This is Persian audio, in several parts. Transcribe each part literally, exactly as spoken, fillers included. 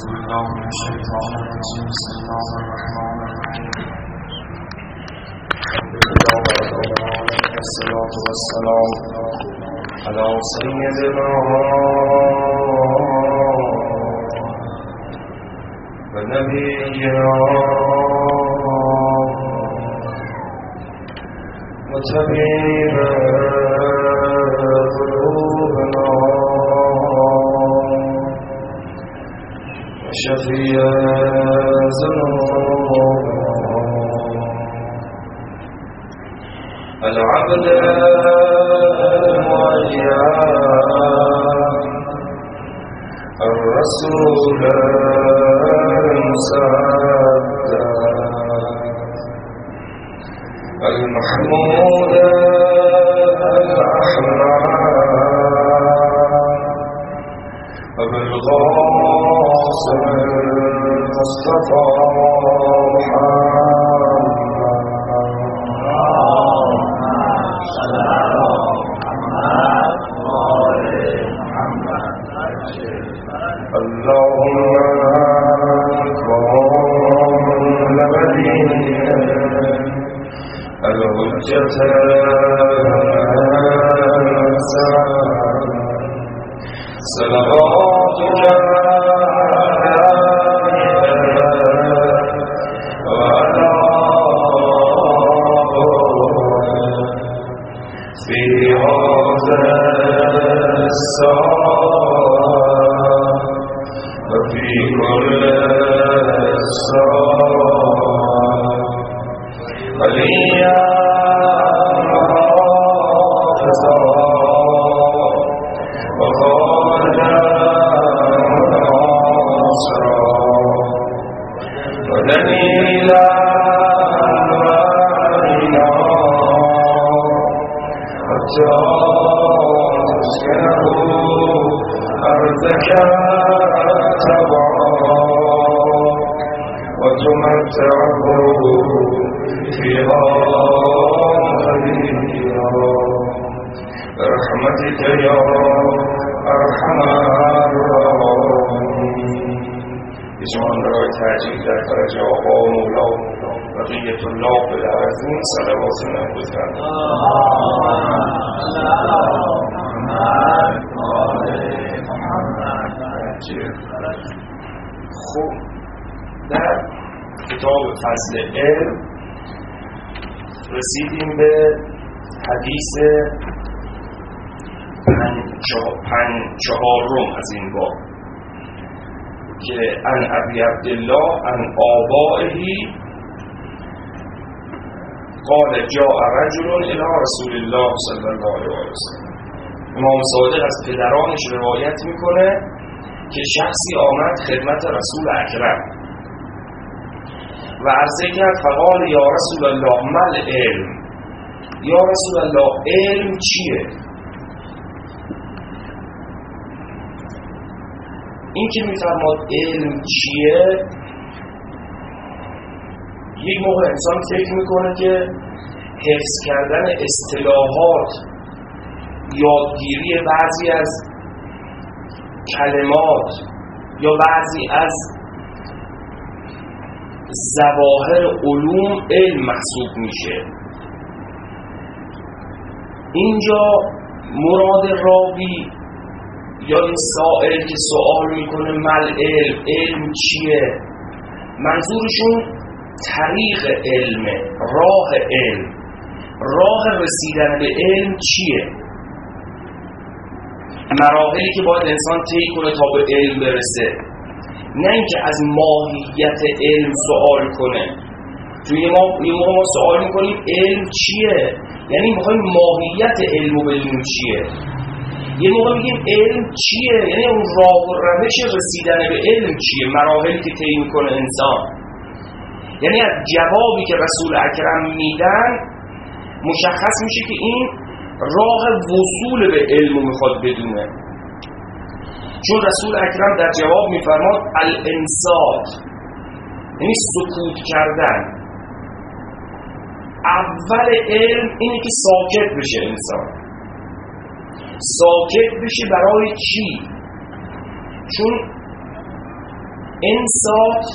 بالله من الشيطان الرجيم بسم الله الرحمن الرحيم الحمد لله رب العالمين والصلاة والسلام على سيدنا ونبينا وطبيب قلوبنا وشفيع ذنوبنا العبد المعين الرسول المصدق المحمود الأحمد بالقاسم المصطفى صلواتك وعلى في هذا الساعة وفي كل الساعة وليا وتمتعه فيها قليلا برحمتك يا ارحم الراحمين. بجوان برای تأجیل در فرج آقا و مولا و بقیت الله بالعظیم صلوات نبودن. خب در کتاب فضل علم رسیدیم به حدیث پنجچهارم از این باب که ان ابی عبدالله ان آبائهی قال جاء رجل الی رسول الله صلی الله علیه و سلم. امام صادق از پدرانش روایت میکنه که شخصی آمد خدمت رسول اکرم و عرضه کرد فقال یا رسول الله مل علم، یا رسول الله علم چیه؟ این که میفرماد علم چیه، یک موقع انسان فکر میکنه که حفظ کردن اصطلاحات، یادگیری بعضی از کلمات یا بعضی از ظواهر علوم علم محسوب میشه. اینجا مراد راوی یا این سائل که سوال میکنه مل علم، علم چیه، منظورشون طریق علمه، راه علم، راه رسیدن به علم چیه، مراحلی که باید انسان طی کنه تا به علم برسه، نه اینکه از ماهیت علم سوال کنه. توی ما یه موقع ما سوال میکنیم علم چیه، یعنی میخوایم ماهیت علم رو بدونیم چیه. یه موقع میگیم علم چیه، یعنی اون راه و روش رسیدن به علم چیه، مراحلی که طی میکنه انسان. یعنی از جوابی که رسول اکرم میدن مشخص میشه که این راه وصول به علم رو میخواد بدونه. چون رسول اکرم در جواب میفرماد الانصات، یعنی سکوت کردن. اول علم اینه که ساکت بشه انسان. ساکت بشه برای چی؟ چون انصات،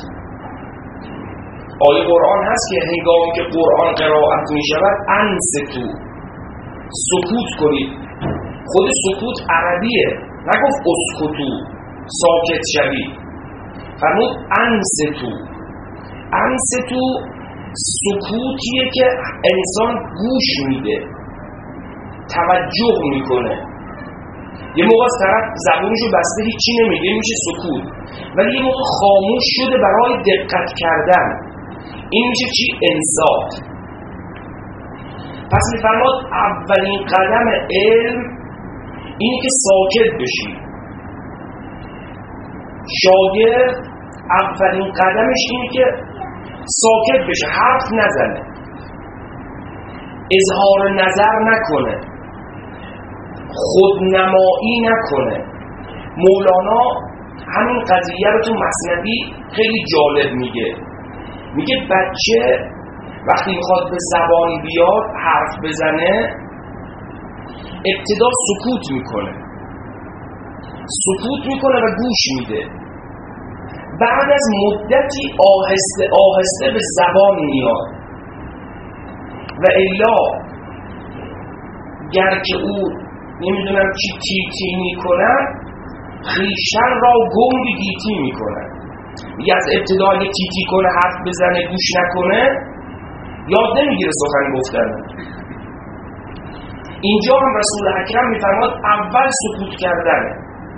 آیه قرآن هست که هنگامی که قرآن قرائت می شود انصتو، سکوت کنید. خود سکوت عربیه، نگفت اسکتو ساکت شوید، فرمود انصتو. انصتو سکوتیه که انسان گوش میده، توجه میکنه. یه موقع از طرف زبونشو بسته هیچی نمیگه میشه سکوت، ولی یه موقع خاموش شده برای دقت کردن، این میشه چی؟ انصات. پس میفرماد اولین قدم علم اینی که ساکت بشی. شاگرد اولین قدمش اینی که ساکت بشه، حرف نزنه، اظهار نظر نکنه، خودنمایی نکنه. مولانا همین قضیه رو تو مثنوی خیلی جالب میگه. میگه بچه وقتی میخواد به زبان بیاد حرف بزنه ابتدا سکوت میکنه، سکوت میکنه و گوش میده. بعد از مدتی آهسته آهسته به زبان میاد و الا گر که او نمیدونم چی تی تی میکنن خیشتن را گنگ گیتی میکنن. میگه از ابتدا اگه تی تی کنه حرف بزنه گوش نکنه یاد نمیگیره سخن گفتن. اینجا هم رسول اکرم میفرماد اول سکوت کردنه.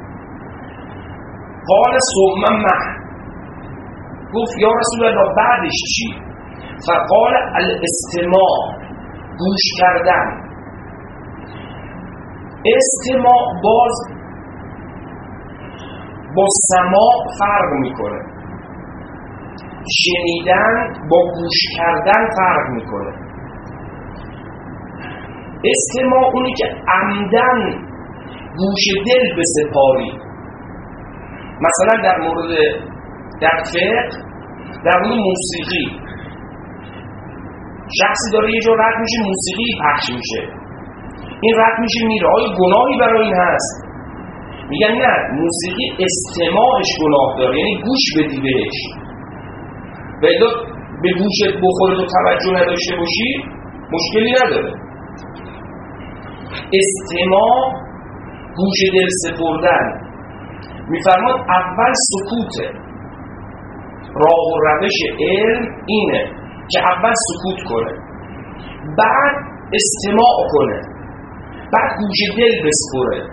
قال ثم مه، گفت یا رسول الله بعدش چی؟ فقال الاستماع، گوش کردن. استماع باز با سماع فرق میکنه، شنیدن با گوش کردن فرق میکنه. استماع اونی که عمدن گوش دل به سپاری. مثلا در مورد در فقه در مورد موسیقی، شخصی داره یه جا رد میشه موسیقی پخش میشه، این رد میشه میره، آیا گناهی برای این هست؟ میگن نه، موسیقی استماعش گناه داره، یعنی گوش بدی بهش. ولی به گوشت بخوره تو توجه نداشته باشی مشکلی نداره. استماع گوش دل سپردن. میفرماد اول سکوته. راه و روش علم اینه که اول سکوت کنه، بعد استماع کنه، بعد گوش دل بسپره.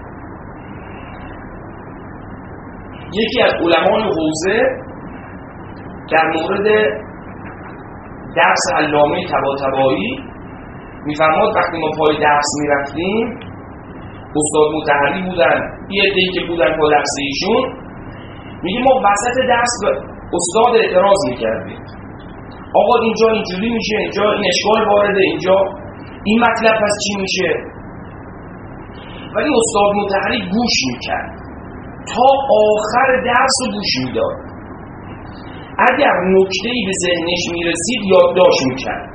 یکی از علمای حوزه در مورد درس علامه طباطبایی میفرماد وقتی ما پای درس میرفتیم استاد متحری بودن، یه عده‌ای که بودن پای درس ایشون، میگه ما وسط درس به استاد اعتراض میکردیم، آقا اینجا اینجوری میشه، اینجا این اشکال وارده، اینجا این مطلب پس چی میشه؟ ولی استاد متحری گوش میکرد تا آخر درس رو گوش میداد. اگر نکته‌ای به ذهنش میرسید یادداشت میکرد.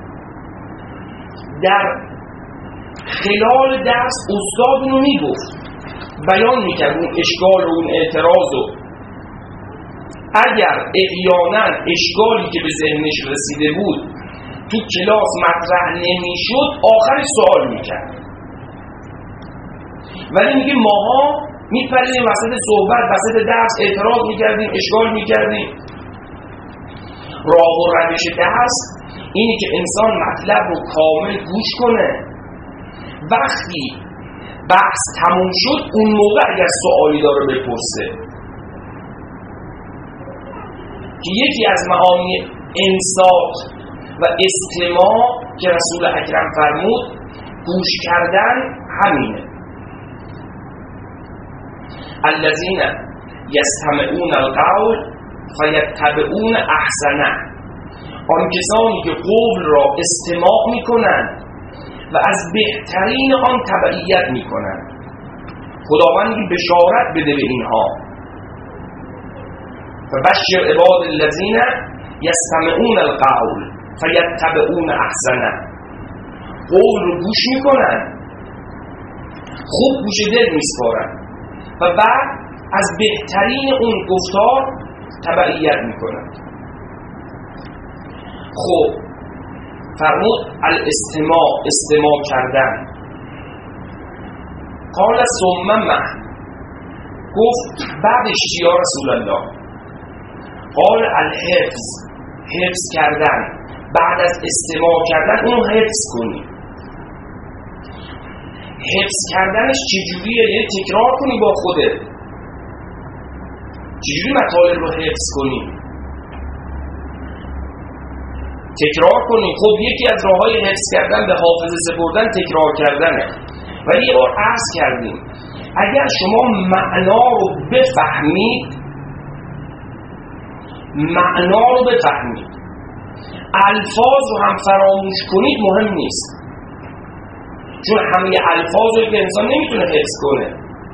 در خلال درس استاد اونو میگفت، بیان میکرد اون اشکال و اون اعتراض و اگر احیانا اشکالی که به ذهنش رسیده بود تو کلاس مطرح نمیشد آخر سوال میکرد. ولی میگه ماها میپریدیم وسط صحبت، وسط درس اعتراض میکردیم، اشکال میکردیم. راه و روش درس اینی که انسان مطلب رو کامل گوش کنه، وقتی بحث تموم شد اون موقع اگر سوالی داره بپرسه. که یکی از معانی انصات و استماع که رسول اکرم فرمود گوش کردن همینه. الذین یستمعون القول فیتبعون احسنه، آن کسانی که قول را استماع میکنند و از بهترین آن تبعیت میکنند. خداوند بشارت بده به اینها. فبشر عباد الذین یستمعون القول فیتبعون احسنه، قول رو گوش میکنن، خوب گوش دل میسپارن و بعد از بهترین اون گفتار تبعیت میکنند. خب فرمود الاستماع، استماع کردن. قال ثم مه، گفت بعدش چی یا رسول الله؟ قال الحفظ، حفظ کردن. بعد از استماع کردن اون حفظ کنی. حفظ کردنش چجوریه؟ یعنی تکرار کنی با خودت. چجوری مطالب رو حفظ کنی؟ تکرار کنی. خب یکی از راه‌های حفظ کردن به حافظه سپردن تکرار کردنه. ولی یه بار عرض کردیم اگر شما معنا رو بفهمید، معنا رو بفهمید، الفاظ رو هم فراموش کنید مهم نیست، چون همه الفاظ رو که انسان نمیتونه حفظ کنه.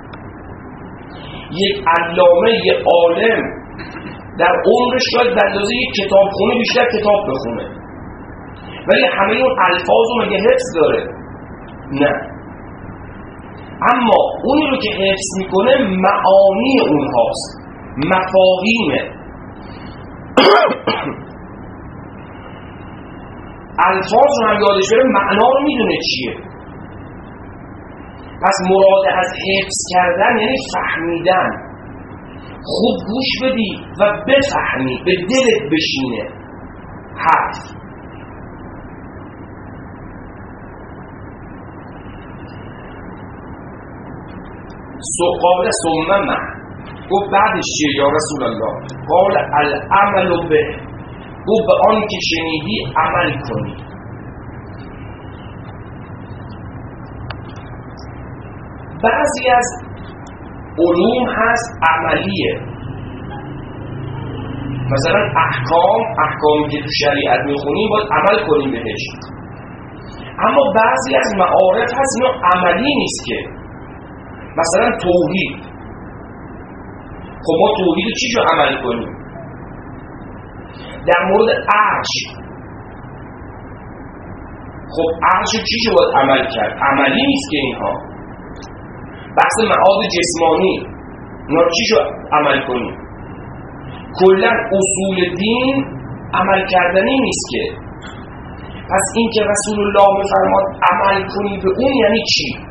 یک علامه، یک عالم در عمرش شاید در اندازه یک کتاب خونه بیشتر کتاب بخونه، ولی همه اون الفاظ رو مگه حفظ داره؟ نه. اما اونی رو که حفظ میکنه معانی اونهاست، مفاهیمه. الفاظ رو هم یادش بره، معنا رو میدونه چیه. پس مراد از حفظ کردن یعنی فهمیدن. خوب گوش بدی و بفهمی، به دلت بشینه حرف. قال ثم مه، گفت بعدش چیه یا رسول الله؟ قال العمل به، گفت به آن که شنیدی عمل کنی. بعضی از علوم هست عملیه، مثلا احکام، احکامی که تو شریعت میخونیم باید عمل کنیم بهش. اما بعضی از معارف هست اینو عملی نیست که، مثلا توحید. خب ما توحید رو چی جو عمل کنیم؟ در مورد عرش، خب عرش رو چی جو باید عمل کرد؟ عملی نیست که اینها. بحث معاد جسمانی، اینا رو چی جو عمل کنیم؟ کلا اصول دین عمل کردنی نیست که. پس این که رسول الله میفرماد عمل کنی به اون یعنی چی؟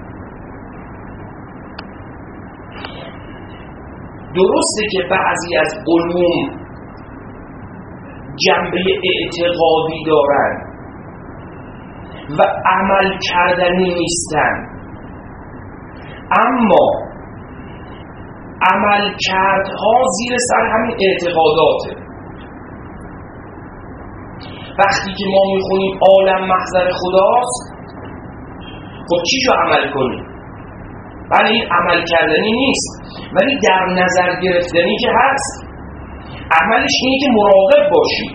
درسته که بعضی از علوم جنبه اعتقادی دارن و عمل کردنی نیستن، اما عمل کردها زیر سر همین اعتقاداته. وقتی که ما میخونیم عالم محضر خداست، خب چی جو عمل کنیم؟ بله این عمل کردنی نیست، ولی در نظر گرفتنی که هست. عملش اینه که مراقب باشی.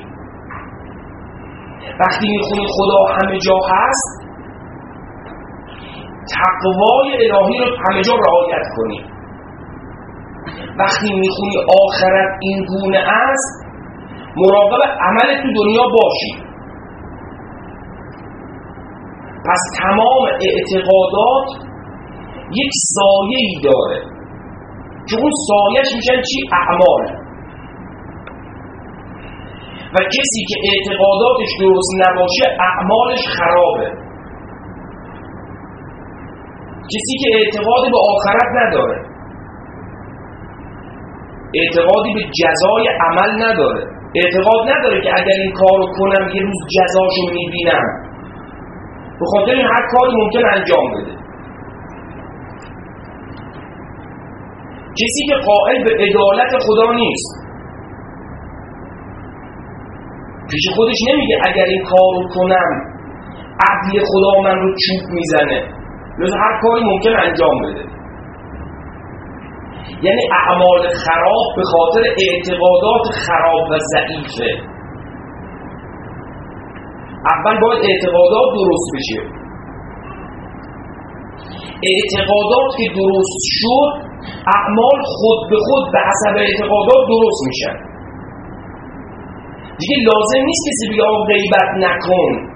وقتی میخونی خدا همه جا هست، تقوای الهی رو همه جا رعایت کنی. وقتی میخونی آخرت این گونه است، مراقب عمل تو دنیا باشی. پس تمام اعتقادات یک سایه‌ای داره که اون سایه‌اش میشن چی؟ اعمال. و کسی که اعتقاداتش درست نباشه اعمالش خرابه. کسی که اعتقادی به آخرت نداره، اعتقادی به جزای عمل نداره، اعتقاد نداره که اگر این کارو کنم یه روز جزاشو میبینم، به خاطر این هر کاری ممکن انجام بده. کسی که قائل به عدالت خدا نیست، پیش خودش نمیگه اگر این کارو کنم عدل خدا من رو چوب میزنه، لذا هر کاری ممکن انجام بده. یعنی اعمال خراب به خاطر اعتقادات خراب و ضعیفه. اول باید اعتقادات درست بشه. اعتقادات که درست شد، اعمال خود به خود به حسب اعتقادات درست میشن. دیگه لازم نیست کسی بگه آقا غیبت نکن.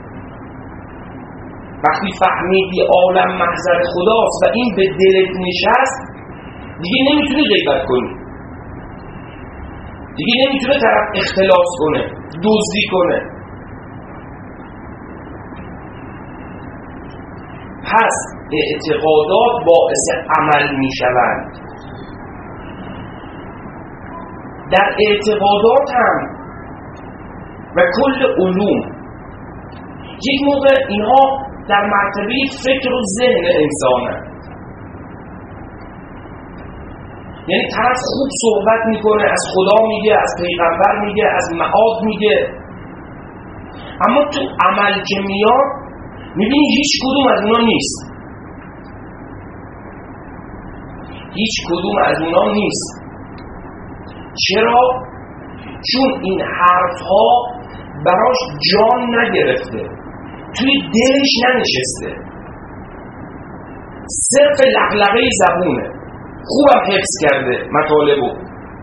وقتی فهمیدی عالم محضر خداست و این به دلت نشست، دیگه نمیتونی غیبت کنی. دیگه نمیتونه طرف اختلاس کنه، دزدی کنه. پس اعتقادات باعث عمل میشوند. در اعتقادات هم و کل علوم یک موقع اینها در مرتبه فکر و ذهن انسانه. یعنی طرف خوب صحبت میکنه، از خدا میگه، از پیغمبر میگه، از معاد میگه، اما تو عمل که میاد میبینی هیچ کدوم از اونا نیست. هیچ کدوم از اونا نیست. چرا؟ چون این حرفها براش جان نگرفته، توی دلش ننشسته، صرف لغلغه زبونه، خوبم حفظ کرده مطالبو.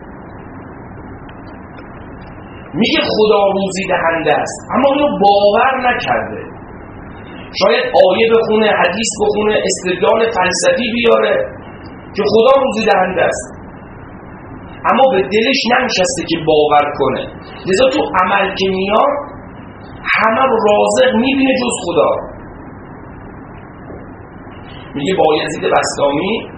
میگه خدا روزی دهنده است، اما اونو باور نکرده. شاید آیه بخونه، حدیث بخونه، استدلال فلسفی بیاره که خدا روزی دهنده است، اما به دلش ننشسته که باور کنه. لذا تو عمل که میاد همه رو رازق میبینه جز خدا. میگه بایزید بسطامی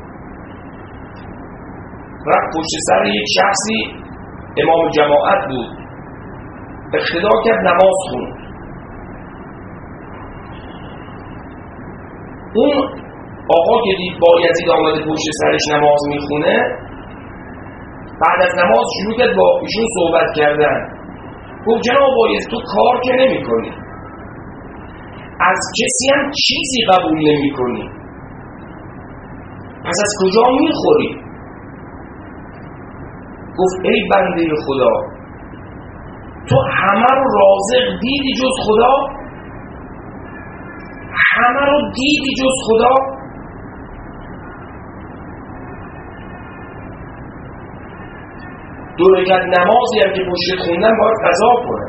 رفت پشت سر یک شخصی، امام جماعت بود، اقتدا کرد نماز خوند. اون آقا که دید بایزید آمده پشت سرش نماز میخونه، بعد از نماز شروع کرد با ایشون صحبت کردن. گفت جناب بایزید تو کار که نمی کنی، از کسی هم چیزی قبول نمی کنی، پس از کجا میخوری؟ گفت ای بنده خدا، تو همه رو رازق دیدی جز خدا؟ همه رو دیدی جز خدا؟ دو رکعت نمازی هم که پشت خوندن باید قضا کنه،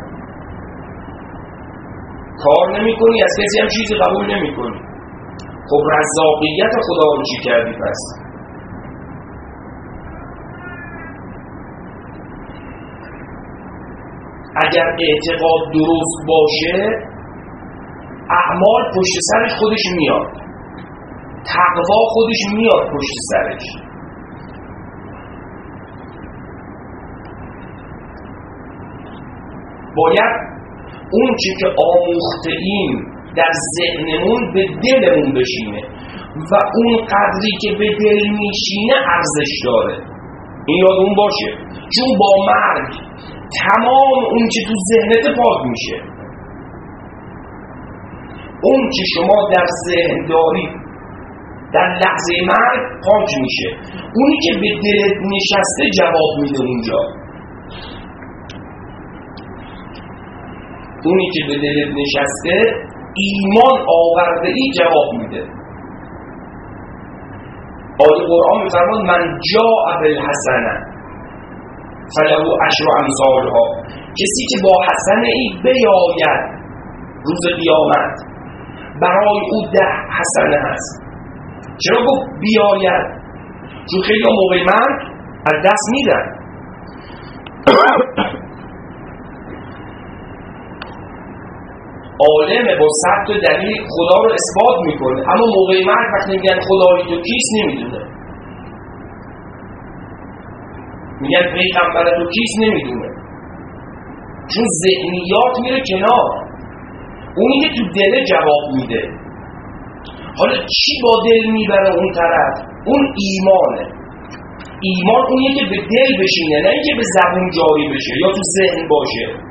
کار نمی کنی، از کسی هم چیزی قبول نمی کنی. خب رزاقیت خدا رو چی کردی پس؟ اگر اعتقاد درست باشه اعمال پشت سرش خودش میاد، تقوا خودش میاد پشت سرش. باید اون چی که آموخته ایم در ذهنمون به دلمون بشینه و اون قدری که به دل میشینه ارزش داره. این یادمون باشه، چون با مرگ تمام اون چی تو ذهنت پاک میشه. اون چی شما در ذهن داری در لحظه مرگ پاک میشه. اونی که به دلت نشسته جواب میده اونجا. اونی که به دلت نشسته ایمان آورده ای جواب میده. آیه قرآن میفرماد من جاء بالحسنه فله عشر امثالها، کسی که با حسنه ای بیاید روز قیامت برای او ده حسنه هست. چرا گفت بیاید؟ چون خیلی موقع مرگ از دست میدن. عالم با ثبت و دلیل خدا رو اثبات میکنه، اما موقع مرگ وقتی میگن خدای تو کیست نمیدونه، میگن پیغمبر تو کیست نمیدونه، چون ذهنیات میره کنار. اونی که تو دل جواب میده. حالا چی با دل میبره اون طرف؟ اون ایمانه. ایمان اونیه که به دل بشینه، نه اینکه به زبون جاری بشه یا تو ذهن باشه.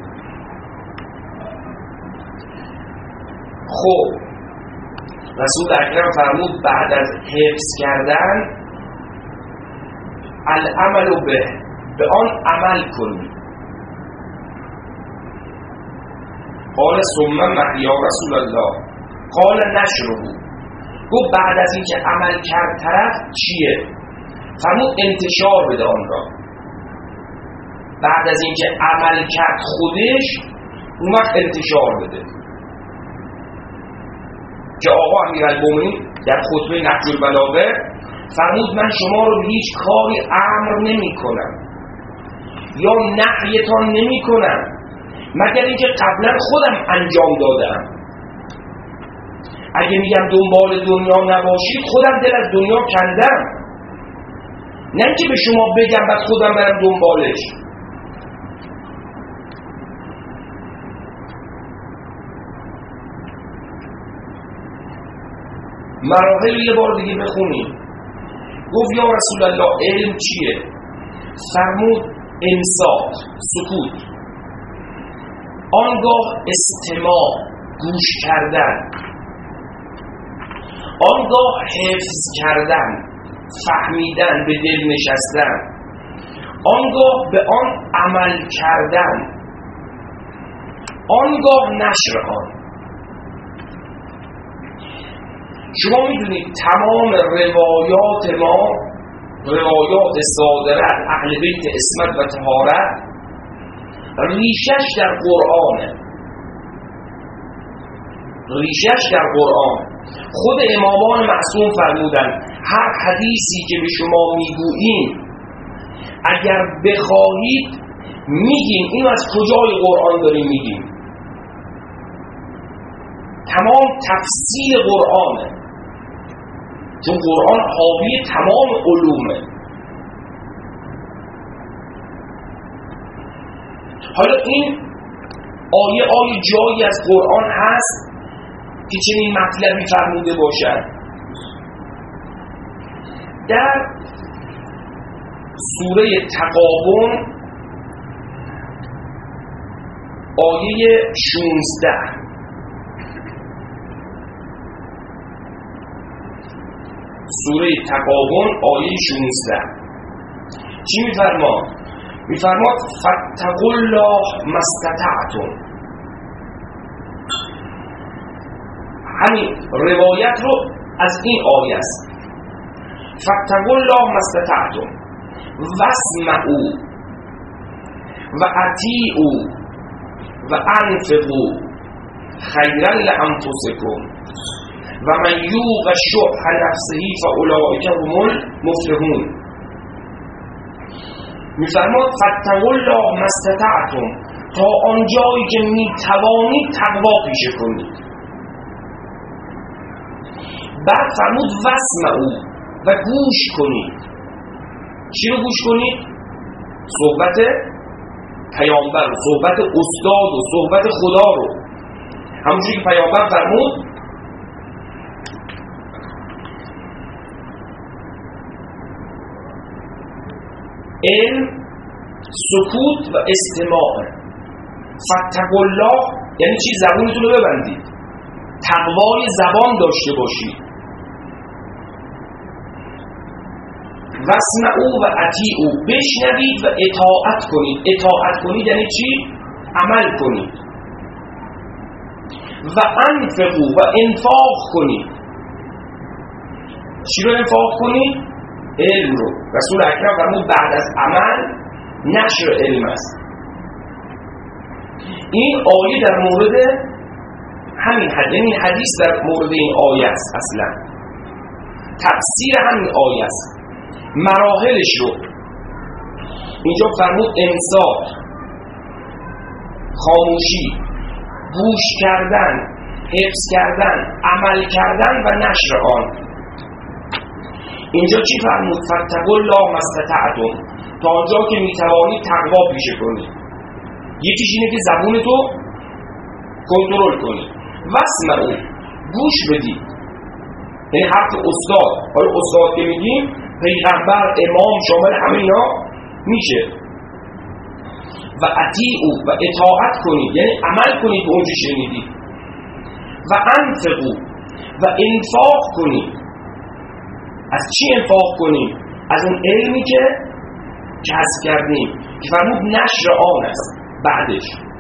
خب رسول اکرم فرمود بعد از حفظ کردن العمل به به آن عمل کنی. قال ثم یا رسول الله قال نشربو. گفت بعد از این که عمل کرد طرف چیه؟ فرمود انتشار بده آن را. بعد از این که عمل کرد خودش اون وقت انتشار بده. که آقا امیرالمومنین در خطبه نهج البلاغه فرمود من شما رو به هیچ کاری امر نمی کنم یا نهیتان نمی کنم مگر اینکه قبلا خودم انجام دادم. اگه میگم دنبال دنیا نباشید خودم دل از دنیا کندم، نه اینکه به شما بگم بعد خودم برم دنبالش. مراحل یه بار دیگه بخونیم. گفت یا رسول الله علم چیه؟ فرمود انصات، سکوت، آنگاه استماع، گوش کردن، آنگاه حفظ کردن، فهمیدن، به دل نشستن، آنگاه به آن عمل کردن، آنگاه نشر آن. شما میدونید تمام روایات ما، روایات صادره از اهل بیت عصمت و طهارت، ریشش در قرآنه، ریشش در قرآن. خود امامان معصوم فرمودن هر حدیثی که به شما میگوییم اگر بخواهید میگیم اینو از کجای قرآن داریم میگیم. تمام تفسیر قرآنه، چون قرآن حاوی تمام علومه. حالا این آیه آیه جایی از قرآن هست که چنین مطلبی فرموده باشد. در سوره تغابن آیه شانزده، سوره تغابن آیه شانزده چی میفرماد؟ میفرماد فاتقوا الله ما استطعتم. همین روایت رو از این آیه است. فاتقوا الله ما استطعتم واسمعوا و اطیعوا و انفقوا خیرا لانفسکم و من یوق شح نفسه فاولئک هم المفلحون. میفرماد فاتقوا الله ما استطعتم، تا آنجایی که میتوانید تقوا پیشه کنید. بعد فرمود واسمعوا و گوش کنید. چی رو گوش کنید؟ صحبت پیامبر، صحبت استاد و صحبت خدا رو. همونجوری که پیامبر فرمود علم، سکوت و استماع. فاتقوا الله یعنی چی؟ زبونتون رو ببندید، تقوای زبان داشته باشید. واسمعوا و اطیعوا، بشنوید و اطاعت کنید. اطاعت کنید یعنی چی؟ عمل کنید. و انفقوا و انفاق کنید. چی رو انفاق کنید؟ علم رو. رسول اکرم فرمود بعد از عمل نشر علم است. این آیه در مورد همین حدیث، این حدیث در مورد این آیه است. اصلا تفسیر همین آیه است. مراحلش رو اینجا فرمود انصات، خاموشی، گوش کردن، حفظ کردن، عمل کردن و نشر آن. اینجا چی فرمود؟ فاتقوا الله ما استطعتم، تا آنجا که میتوانید تقوا پیشه کنید. یکیش اینه که زبونتو کنترل کنید. واسمعوا، گوش بدید، یعنی حرف استاد. حالا استاد که میگیم پیغمبر، امام، شامل همه اینا میشه. و اطیعوا و اطاعت کنید، یعنی عمل کنید به اون چه شنیدید. و انفقوا و انفاق کنید. از چی انفاق کنیم؟ از اون علمی که کسب کردیم که فرمود نشر آن است. بعدش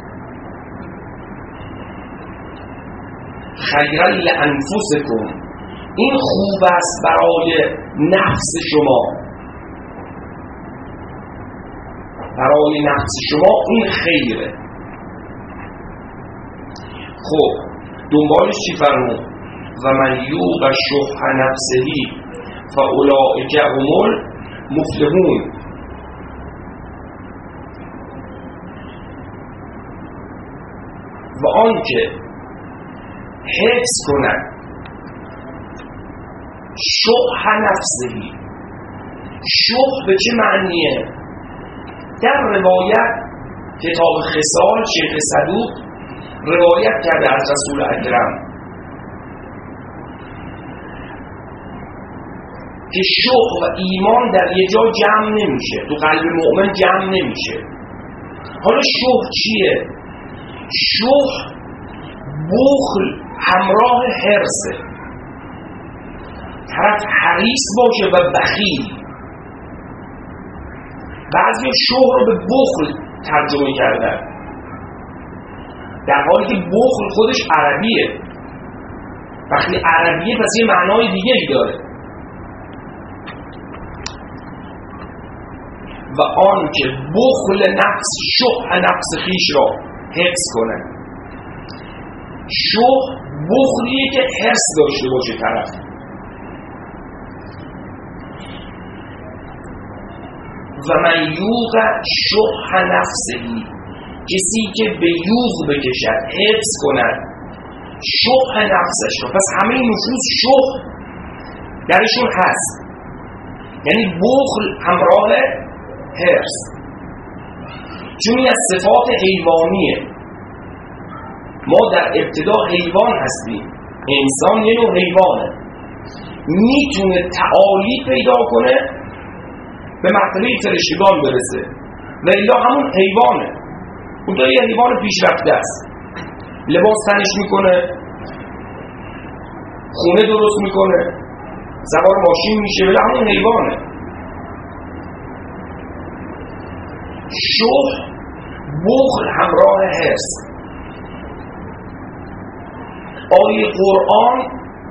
خیرا لانفسکم، این خوب است برای نفس شما، برای نفس شما این خیره. خب دنبالش چی فرمود؟ و من یوق شح نفسه فاولئک هم المفلحون. و آنکه حفظ کند شح نفسهی. شح به چه معنیه؟ در روایت کتاب خصال شیخ صدوق روایت کرده از رسول اکرم که شح و ایمان در یه جا جمع نمیشه، تو قلب مؤمن جمع نمیشه. حالا شح چیه؟ شح بخل همراه حرصه. طرف حریص باشه و بخیل. بعضی شح رو به بخل ترجمه کردن، در حالی که بخل خودش عربیه. وقتی عربیه پس یه معنای دیگه‌ای داره. و آن که بخل نفس شح نفس خیش را حفظ کنه. شح بخلیه که حرص داشته باشه طرف. و من یوغ شح نفسهی، کسی که به یوغ بکشد، حفظ کند شح نفسش را. پس همه نفوس شح درشون هست، یعنی بخل همراه حرص. چون این از صفات حیوانیه. ما در ابتدا حیوان هستیم، انسان یه نوع حیوانه، میتونه تعالی پیدا کنه به مرتبه فرشتگان برسه و الا همون حیوانه. اون تا یه حیوان پیشرفته است، لباس تنش میکنه، خونه درست میکنه، سوار ماشین میشه، ولی همون حیوانه. شح بخل همراه حرص. آیه قرآن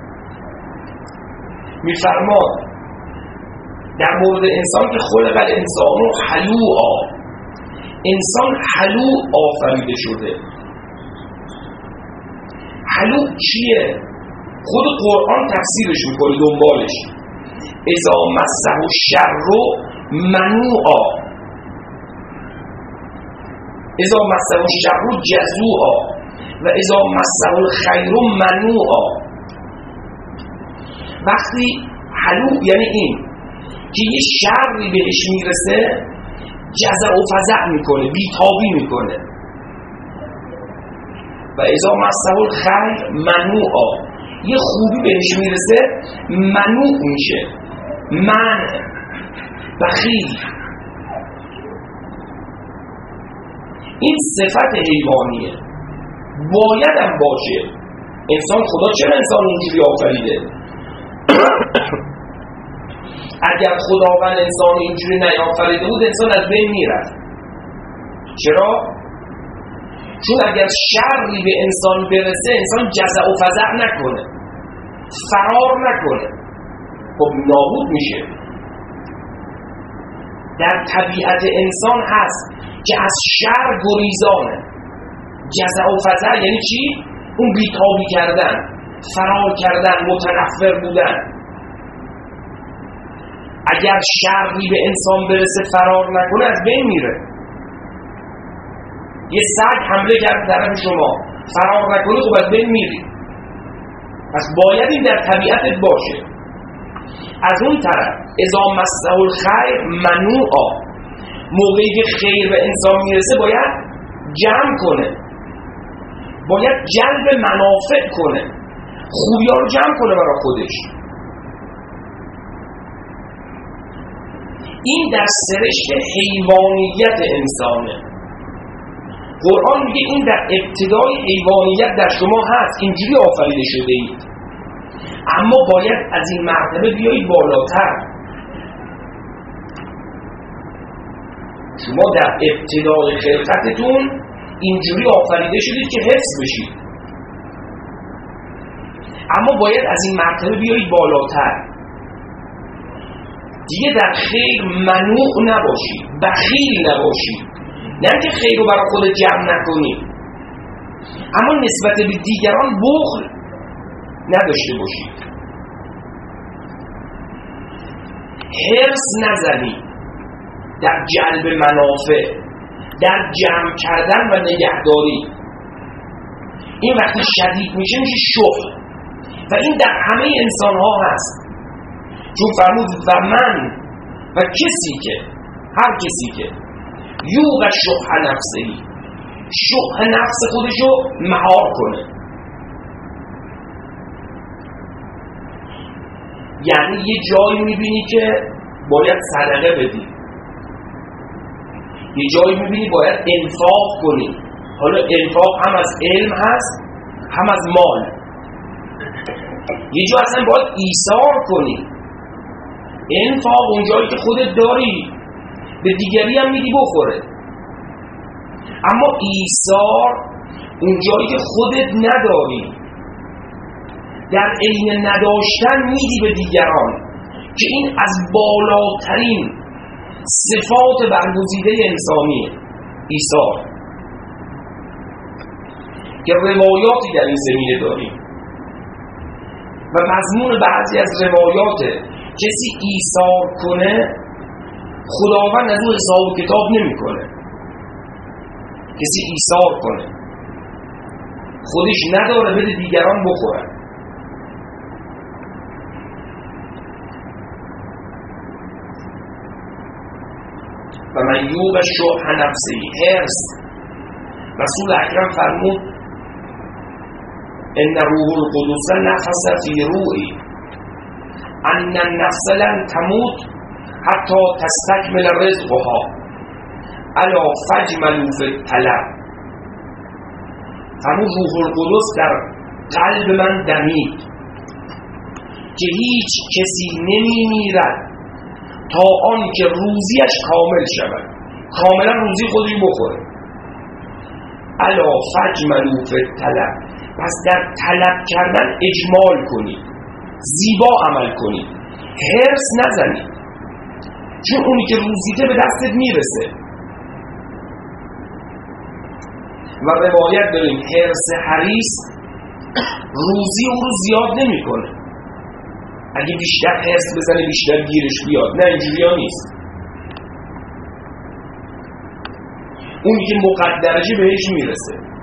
میفرماد در مورد انسان که خلق الانسان حلوعا، انسان حلوع آفریده شده. حلوع چیه؟ خود قرآن تفسیرش میکنه دنبالش. اذا مسه الشر منوعا، اذا مسه الشر جزوعا و اذا مسه الخیر منوعا. وقتی حلوع یعنی این که یه شری بهش میرسه جزع و فزع میکنه، بیتابی میکنه. و اذا مسه الخیر منوعا، یه خوبی بهش میرسه منوع میشه، منع، بخیل. این صفت حیوانیه، باید هم باشه. انسان، خدا چرا انسان اینجوری آفریده؟ اگر خداوند انسان اینجوری نیافریده بود انسان از بین میرفت. چرا؟ چون اگر شری به انسان برسه انسان جزع و فزع نکنه، فرار نکنه، خب نابود میشه. در طبیعت انسان هست که از شر گریزانه. جزع و فزع یعنی چی؟ اون بیتابی کردن، فرار کردن، متنفر بودن. اگر شری به انسان برسه فرار نکنه از بین میره. یه سگ حمله کرد طرف شما، فرار نکنه خب از بین میری. پس باید این در طبیعتت باشه. از اون طرف اذا مسه الخیر منوعا، موقعی که خیر به انسان میرسه باید جمع کنه، باید جلب منافع کنه، خوبی‌ها رو جمع کنه برای خودش. این در سرشت حیوانیت انسانه. قرآن میگه این در ابتدای حیوانیت در شما هست، اینجوری آفریده شده اید، اما باید از این مرتبه بیایید بالاتر. شما در ابتدای خلقتتون اینجوری آفریده شدید که حفظ بشید، اما باید از این مرتبه بیایید بالاتر. دیگه در خیر منوع نباشید، بخیل نباشید. نه که خیر رو برای خود جمع نکنید، اما نسبت به دیگران بخل نداشته باشید. حرص نزنید در جلب منافع، در جمع کردن و نگهداری. این وقتی شدید میشه میشه شح و این در همه انسان ها هست. چون فرمود و من و کسی که هر کسی که یوغ شح نفسهی شح نفس خودشو مهار کنه، یعنی یه جایی میبینی که باید صدقه بدی، یه جایی میبینی باید انفاق کنی. حالا انفاق هم از علم هست هم از مال. یه جا اصلا باید ایثار کنی. انفاق اون جایی که خودت داری به دیگری هم میدی بخوره، اما ایثار اون جایی که خودت نداری در عین نداشتن میدی به دیگران، که این از بالاترین صفات برگزیده انسانیه، ایثار. که روایاتی در این زمینه داریم و مضمون بعضی از روایات کسی ایثار کنه خداوند از اون حساب کتاب نمی کنه. کسی ایثار کنه خودش نداره بده دیگران بخورن. و من یوغ شح نفسی حرص. رسول اکرم فرمود ان روح القدس نفس فی روحی ان النفس لن تموت حتی تستکمل رزقها الا فاجملوا فی الطلب. فرمود روح القدس در قلب من دمید که هیچ کسی نمی میرد تا آن که روزیش کامل شود، کاملا روزی خودی بخوره. الا فاجملوا فی الطلب. پس در طلب کردن اجمال کنید، زیبا عمل کنید، حرص نزنید، چون اونی که روزیته به دستت میرسه. و روایت داریم حرص حریص روزی اون رو زیاد نمی کنه. اگه بیشتر حرص بزنه بیشتر گیرش بیاد، نه اینجوری ها نیست. اونی که مقدرشه بهش میرسه.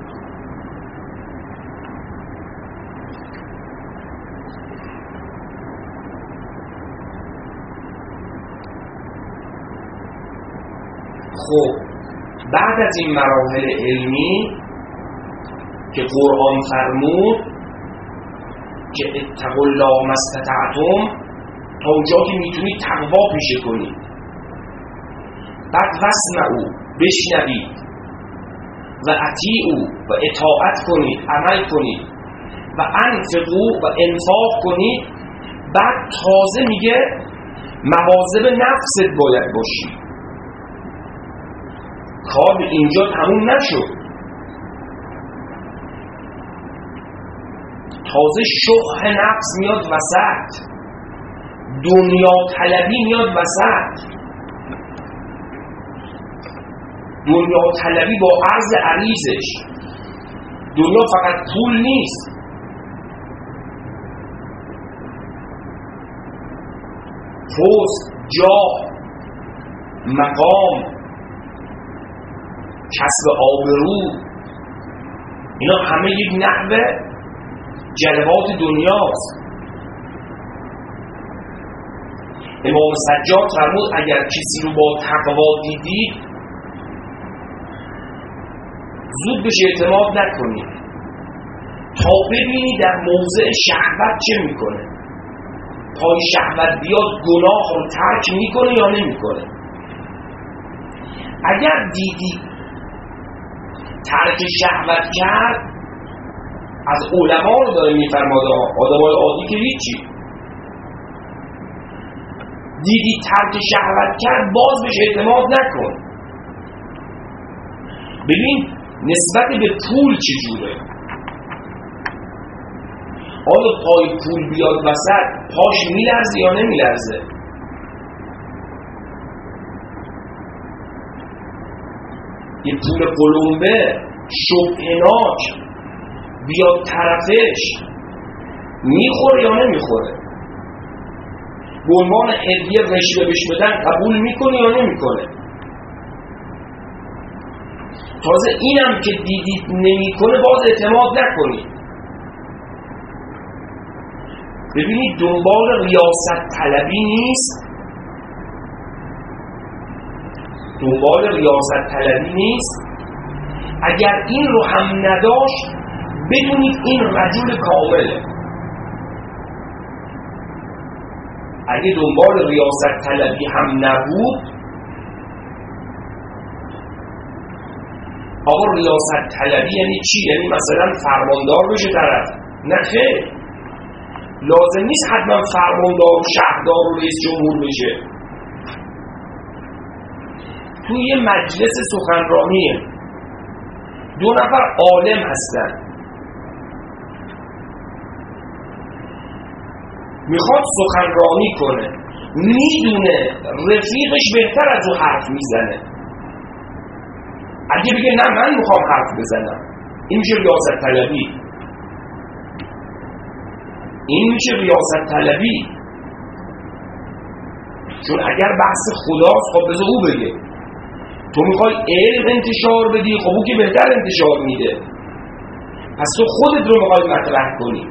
خب بعد از این مراحل علمی که قرآن فرمود که اتقوا الله ما استطعتم، تا اونجا که میتونید تقوا پیشه کنید. بعد واسمعوا، بشنوید، و اطیعوا، و اطاعت کنید، عمل کنید، و انفقوا، و انفاق کنید. بعد تازه میگه مواظب نفست باید باشی. کار به اینجا تموم نشد، تازه شح نفس میاد وسط، دنیا طلبی میاد وسط. دنیا طلبی با عرض عریضش. دنیا فقط پول نیست، پست، جاه، مقام، کسب آبرو، اینا همه یک نحو جلوات دنیاست. امام سجاد فرمود اگر کسی رو با تقوا دیدید زود بهش اعتماد نکنید تا ببینی در موضع شهوت چه میکنه. پای شهوت بیاد گناه رو ترک میکنه یا نمیکنه. اگر دیدی ترک شهوت کرد، از علما رو داره میفرماده، آدمای عادی که هیچی، دیدی ترک شهوت کرد باز بهش اعتماد نکن. ببین نسبت به پول چجوره. آیا پای پول بیاد وسط پاش میلرزه یا نمیلرزه؟ یه پول قلمبه شبهناک بیاد طرفش میخوره یا نمیخوره؟ به عنوان هدیه رشوه بهش بدن قبول میکنه یا نمیکنه؟ تازه اینم که دیدید نمیکنه باز اعتماد نکنید. ببینید دنبال ریاست طلبی نیست، دنبال ریاست طلبی نیست. اگر این رو هم نداشت بدونید این رجل کامله. اگه دنبال ریاست طلبی هم نبود، آقا ریاست طلبی یعنی چی؟ یعنی مثلا فرماندار بشه طرف؟ نه خیر، لازم نیست حتما فرماندار و شهردار و رئیس جمهور بشه. توی یه مجلس سخنرانیه، دو نفر عالم هستن، میخواد سخنرانی کنه، میدونه رفیقش بهتر از او حرف میزنه. اگه بگه نه من میخوام حرف بزنم، این میشه ریاست طلبی. این میشه ریاست طلبی. چون اگر بحث خداست خب بذار او بگه. تو میخوای علم انتشار بدی، خب او که بهتر انتشار میده، پس تو خودت رو میخوای مطرح کنی.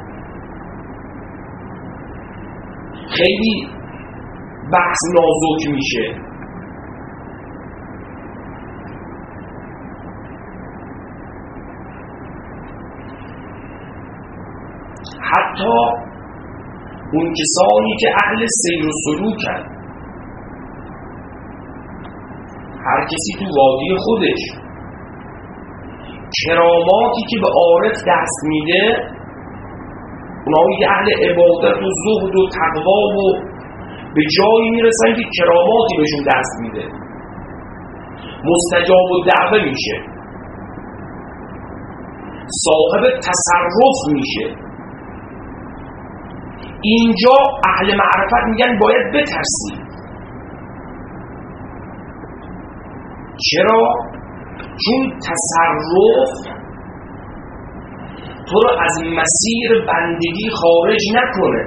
خیلی بحث نازک میشه. حتی اون کسانی که اهل سیر و سلوکن، هر کسی تو وادی خودش، کراماتی که به عارف دست میده، اونایی که اهل عبادت و زهد و تقوا و به جایی میرسن که کراماتی بهشون دست میده، مستجاب و دعوه میشه، صاحب تصرف میشه. اینجا اهل معرفت میگن باید بترسی. چرا؟ چون تصرف تو رو از مسیر بندگی خارج نکنه.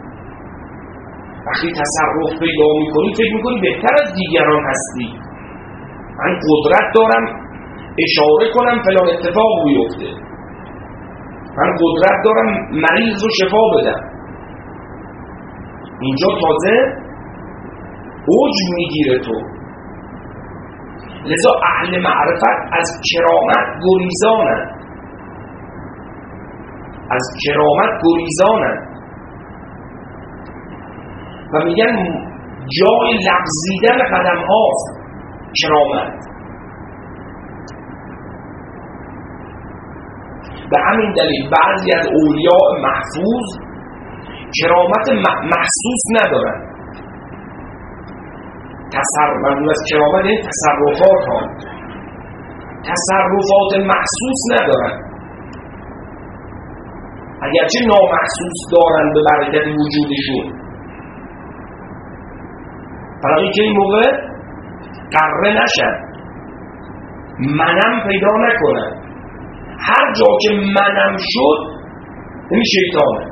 وقتی تصرف پیدا میکنی فکر میکنی بهتر از دیگران هستی. من قدرت دارم اشاره کنم فلان اتفاق بیفته، من قدرت دارم مریض رو شفا بدم. اینجا تازه اوج میگیره تو. لذا اهل معرفت از کرامت گریزانند، از کرامت گریزانند و میگن جای لغزیدن قدم هاست کرامت. به همین دلیل بعضی از اولیاء محفوظ کرامت محسوس ندارن. تصرف منظور از کرامت این تصرفات ها، تصرفات محسوس ندارن، اگرچه نامحسوس دارن به برکت وجودشون، برای که این موقع قره نشن، منم پیدا نکنن. هر جا که منم شد این شیطانه.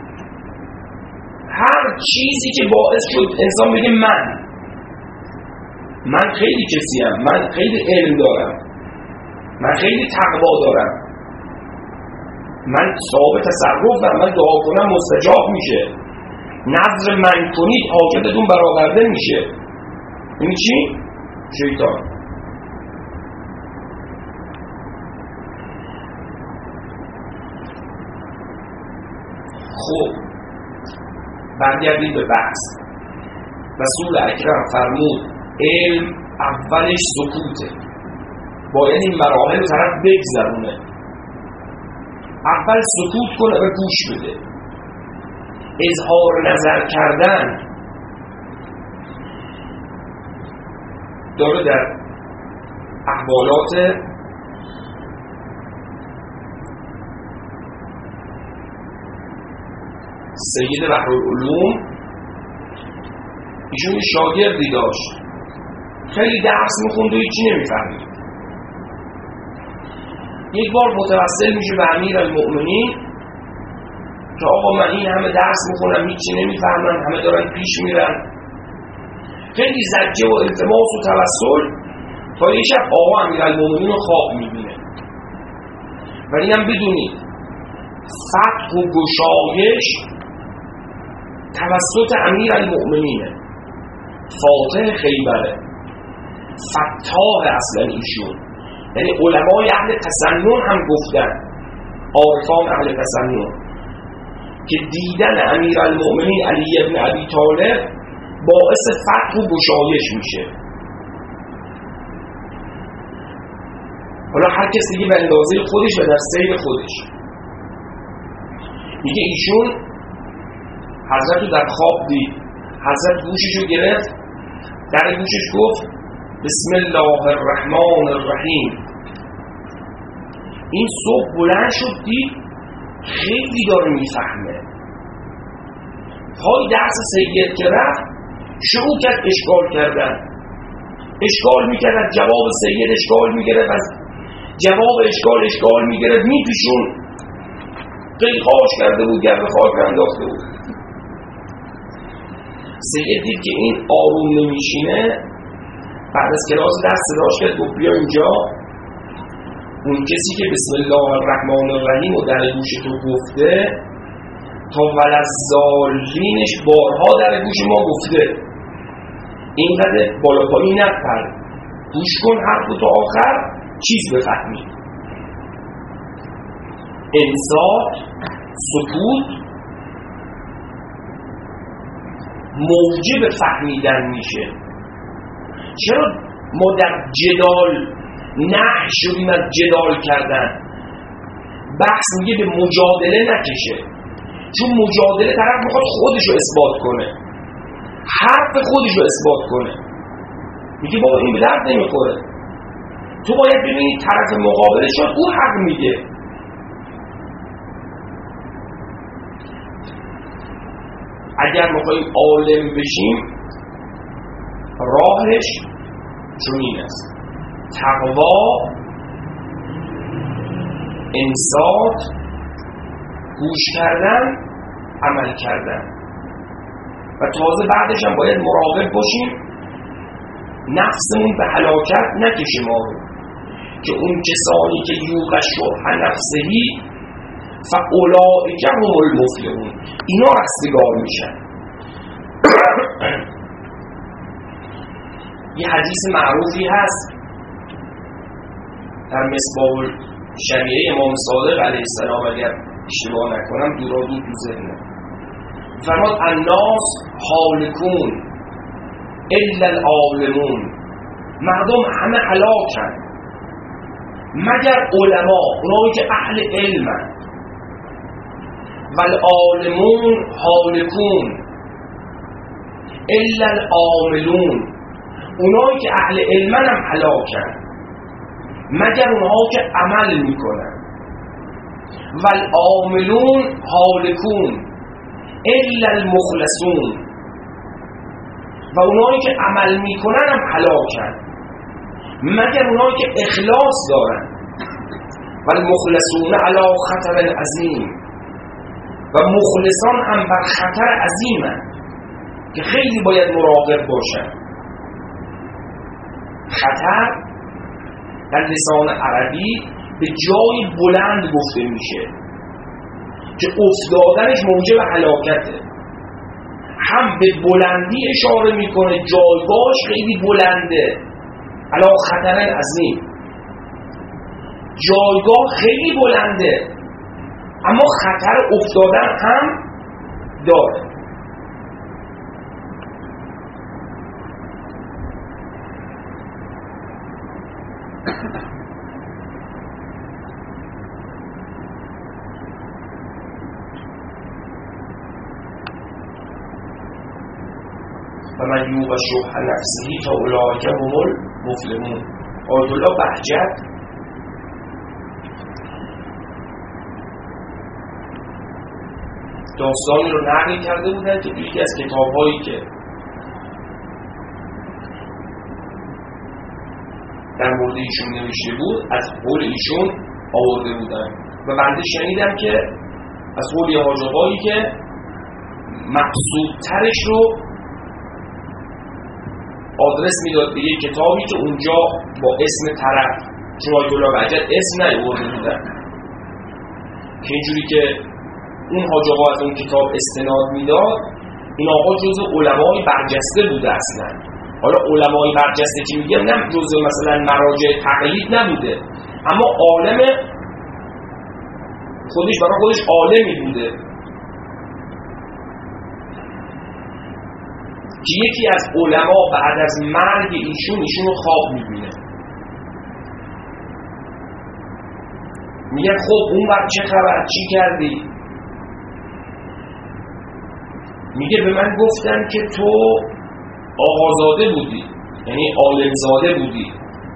هر چیزی که باعث شد انسان بگه من من خیلی کسیم، من خیلی علم دارم، من خیلی تقوا دارم، من صاحب تصرفم، من دعا کنم مستجاب میشه، نظر من کنید حاجتتون برآورده میشه. این چی؟ شیطان. خب برگردیم به بحث. رسول اکرم فرمود علم اولش سکوته، باید این مراحل رو طرف بگذرونه. اول سکوت کنه و گوش بده. اظهار نظر کردن داره در احوالات سید بحرالعلوم، ایشون شاگردی داشت، خیلی درس میخوند و هیچی نمیفهمید. یک بار متوسل میشه به امیرالمؤمنین که آقا من این همه درس میخونم هیچی نمیفهمم، همه دارن پیش میرن. خیلی زجه و التماس و توسل. تا یه شب آقا امیرالمومنین رو خواب میبینه. ولی هم بدونید فتح و گشایش توسط امیرالمومنینه، فاتح خیبره، فتاح اصلا ایشون. یعنی علمای اهل تسنن هم گفتن، عارفان اهل تسنن، که دیدن امیرالمومنین علی ابن ابی طالب باعث فتح و گشایش میشه. حالا هر کس دیگه به اندازه خودش و در سیر خودش. میگه ایشون حضرت رو در خواب دید، حضرت گوشش رو گرفت، در گوشش گفت بسم الله الرحمن الرحیم. این صبح بلند شد، دید خیلی داره میفهمه. پای درس سید که رفت شروع کرد اشکال کردن، اشکال میکرد، جواب سید اشکال میگرفت، از جواب اشکال اشکال میگرفت، میپیشون قیقاش کرده بود، گرد خاک انداخته بود. سید دید که این آروم نمیشینه، بعد از کلاس دست صداش کرد، گفت بیا اینجا. اون کسی که بسم الله الرحمن الرحیم و در گوش تو گفته تا ولذالینش بارها در گوش ما گفته، اینقدر بالا پایین نپر، گوش کن حرف تا آخر چیز بفهمی. انصات، سکوت موجب فهمیدن میشه. چرا ما در جدال نه شدیم از جدال کردن؟ بحث میگه به مجادله نکشه، چون مجادله طرف میخواد خودش رو اثبات کنه، حرف خودش رو اثبات کنه. میگه بابا این به درد نمیخوره، تو باید ببینی طرف مقابل شد او حق میگه. اگر میخواییم عالم بشیم راهش چنین است: تقوا، انصات، گوش کردن، عمل کردن. و تازه بعدش هم باید مراقب باشیم نفسمون به هلاکت نکشه ما رو، که اون کسانی که یوغ شح نفسهی فاولئک هم المفلحون، اینا رستگار میشن. یه حدیث معروفی هست در مصباح الشریعه امام صادق علیه السلام، اگر اشتباه نکنم دورا دور تو ذهنه، فرمود الناس هالکون الا العالمون، مردم همه هلاکن مگر علما، اونایی که اهل علمن. والعالمون هالکون الا العاملون، اونایی که اهل علمن هم هلاکن مگر اونها که عمل میکنن. والعاملون هالکون الا المخلصون، و اونایی که عمل میکنن هم هلاکن مگر اونایی که اخلاص دارن. والمخلصون علی خطر عظیم، و مخلصان هم بر خطر عظیمن که خیلی باید مراقب باشن. خطر در لسان عربی به جای بلند گفته میشه که افتادنش موجب هلاکته. هم به بلندی اشاره میکنه، جایگاهش خیلی بلنده، علی خطر عظیم، جایگاه خیلی بلنده، اما خطر افتادن هم داره. و من یوغ شح نفسهی فاولئک هم المفلحون. آیت الله بهجت داستانی رو نقل کرده بودن که توی یکی از کتاب‌هایی که در مورد ایشون نوشته بود از قول ایشون آورده بودن، و بنده شنیدم که از قول حاج آقایی که مقصودترش رو آدرس میداد به یک کتابی که اونجا با اسم طرف، چون آیت الله بهجت اسم نیاورده بودن که اینجوری که اون حاج آقا از اون کتاب استناد میداد، این آقا جزء علمای برجسته بوده اصلا. حالا علمای برجسته که میگم نه جزء مثلا مراجع تقلید نبوده، اما عالم خودش برای خودش عالمی بوده که یکی از علما بعد از مرگ ایشون ایشون رو خواب میبینه، میگه خب اون وقت چه خبر، چی کردی؟ میگه به من گفتن که تو آقازاده بودی، یعنی عالمزاده بودی.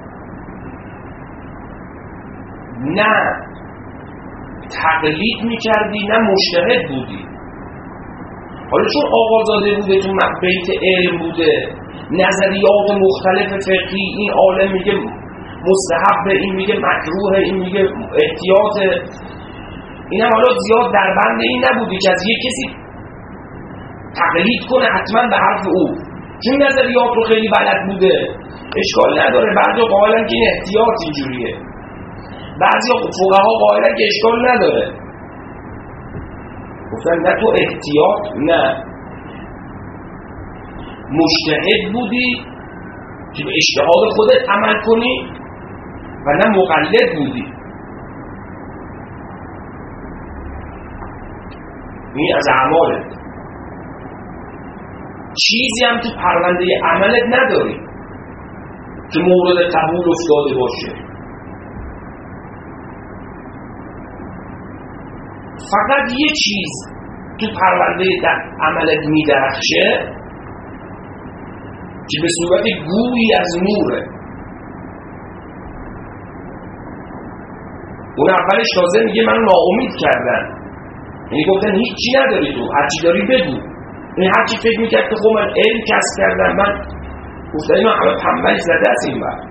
نه تقلید میکردی نه مجتهد بودی. حالا چون آقازاده بوده، تو بیت علم بوده، نظریات مختلف فقهی، این عالم میگه مستحب، این میگه مکروه، این میگه احتیاط، این هم حالا زیاد در بند این نبودی که از یک کسی تقلید کنه حتما به حرف او، چون نظریات رو خیلی بلد بوده اشکال نداره. بعضی قائلن که این احتیاط اینجوریه، بعضی فقها قائلن که اشکال نداره. گفتن نه تو احتیاط، نه مجتهد بودی که به اجتهاد خودت عمل کنی و نه مقلد بودی. این از اعمالت، چیزی هم تو پرونده عملت نداری که مورد قبول افتاده باشه. فقط یه چیز تو پرونده عملت میدرخشه که به صورت گویی از نوره. اون اولش تازه میگه من ناامید کردن، یعنی گفتن هیچی نداری تو، هرچی داری بگو. این هرچی فکر میکرد که خب من علم کسب کردم، من گفتن اینو همه پنبهش زده از این بر،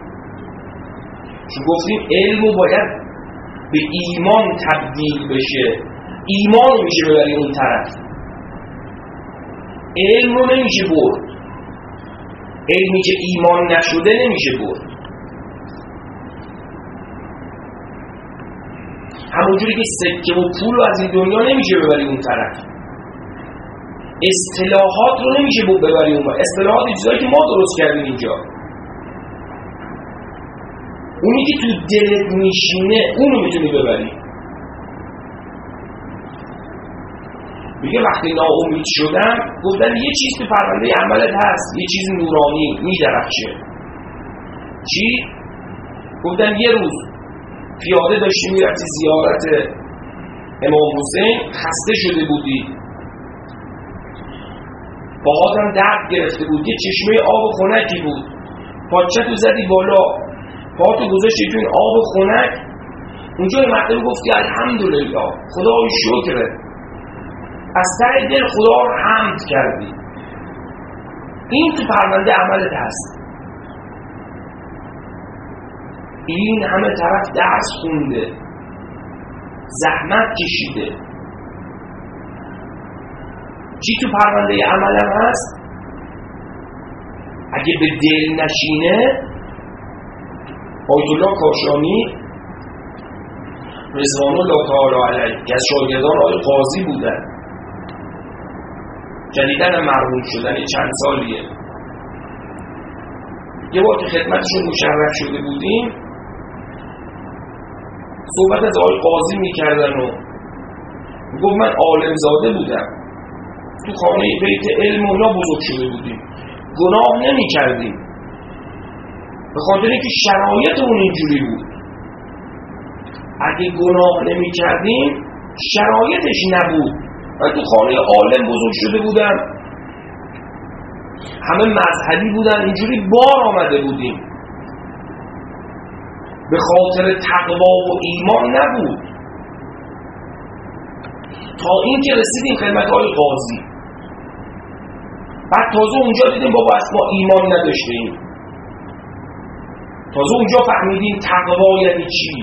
چون گفتیم علمو باید به ایمان تبدیل بشه، ایمان میشه ببری اون طرف، علم رو نمیشه برد، علمی که ایمان نشده نمیشه برد. همونجوری که سکه و پول رو از این دنیا نمیشه ببری اون طرف، اصطلاحات رو نمیشه ببری اون طرف. اصطلاحات چیزایی که ما درست کردیم اینجا، اونی که تو دلت میشینه اونو میتونی ببری. میگه وقتی ناامید شدم گفتن یه چیز تو پرونده عملت هست، یه چیز نورانی میدرخشه. چی؟ گفتن یه روز پیاده داشتی میرفتی زیارت امام حسین، خسته شده بودی، پاهاتم درد گرفته بود، یه چشمه آب خنکی بود، پاچه تو زدی بالا، پاهاتو گذاشتی تو این آب خنک، اونجا یه مرتبه گفتی الحمدلله، خدای شکره، از ته دل خدا رو حمد کردی. این تو پرونده عملت هست. این همه طرف درس خونده، زحمت کشیده، چی تو پرونده عملم هست؟ اگه به دل نشینه، آیت الله کاشانی رضوان الله تعالی علیه که از شاگردان آقای قاضی بودن، جدیدن مرحوم شدن، چند سالیه، یه بار که خدمتشون مشرف شده بودیم صحبت از آقای قاضی میکردن و گفت من عالم زاده بودم، تو خانه بیت علم اونا بزرگ شده بودیم، گناه نمی کردیم به خاطر اینکه شرایطمون اینجوری بود. اگه گناه نمی کردیم شرایطش نبود، من تو خانه عالم بزرگ شده بودم، همه مذهبی بودن، اینجوری بار آمده بودیم، به خاطر تقوا و ایمان نبود. تا این که رسیدیم خدمت آقای قاضی، بعد تازه اونجا دیدیم بابا اصلا ما ایمان نداشتیم، تازه اونجا فهمیدیم تقوا یعنی چی.